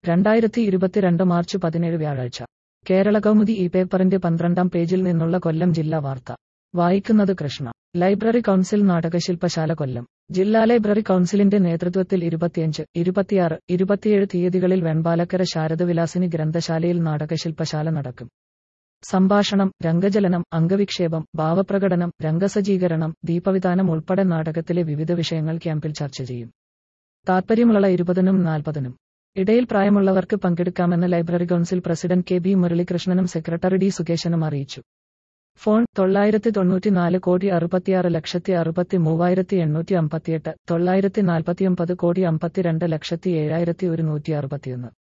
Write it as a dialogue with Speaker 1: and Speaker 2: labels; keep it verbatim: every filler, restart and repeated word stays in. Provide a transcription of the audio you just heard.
Speaker 1: രണ്ടായിരത്തി ഇരുപത്തിരണ്ട് മാർച്ച് പതിനേഴ് വ്യാഴാഴ്ച കേരളകൗമുദി ഈ പേപ്പറിന്റെ പന്ത്രണ്ടാം പേജിൽ നിന്നുള്ള കൊല്ലം ജില്ലാ വാർത്ത വായിക്കുന്നത് കൃഷ്ണ. ലൈബ്രറി കൗൺസിൽ നാടകശില്പശാല കൊല്ലം. ജില്ലാ ലൈബ്രറി കൗൺസിലിന്റെ നേതൃത്വത്തിൽ ഇരുപത്തിയഞ്ച്, ഇരുപത്തിയാറ്, ഇരുപത്തിയേഴ് തീയതികളിൽ വെൺപാലക്കര ശാരദവിലാസിനി ഗ്രന്ഥശാലയിൽ നാടകശില്പശാല നടക്കും. സംഭാഷണം, രംഗചലനം, അംഗവിക്ഷേപം, ഭാവപ്രകടനം, രംഗസജ്ജീകരണം, ദീപവിതാനം ഉൾപ്പെടെ നാടകത്തിലെ വിവിധ വിഷയങ്ങൾ ക്യാമ്പിൽ ചർച്ച ചെയ്യും. താൽപര്യമുള്ള ഇരുപതിനും നാൽപ്പതിനും ഇടയിൽ പ്രായമുള്ളവർക്ക് പങ്കെടുക്കാമെന്ന് library council president K B മുരളീകൃഷ്ണനും സെക്രട്ടറി ഡി സുകേശനും അറിയിച്ചു. ഫോൺ തൊള്ളായിരത്തി തൊണ്ണൂറ്റിനാല് കോടി അറുപത്തിയാറ് ലക്ഷത്തി അറുപത്തി മൂവായിരത്തി എണ്ണൂറ്റി അമ്പത്തിയെട്ട്, തൊള്ളായിരത്തി നാൽപ്പത്തിയൊമ്പത് കോടി അമ്പത്തിരണ്ട് ലക്ഷത്തി ഏഴായിരത്തി ഒരുന്നൂറ്റി അറുപത്തിയൊന്ന്.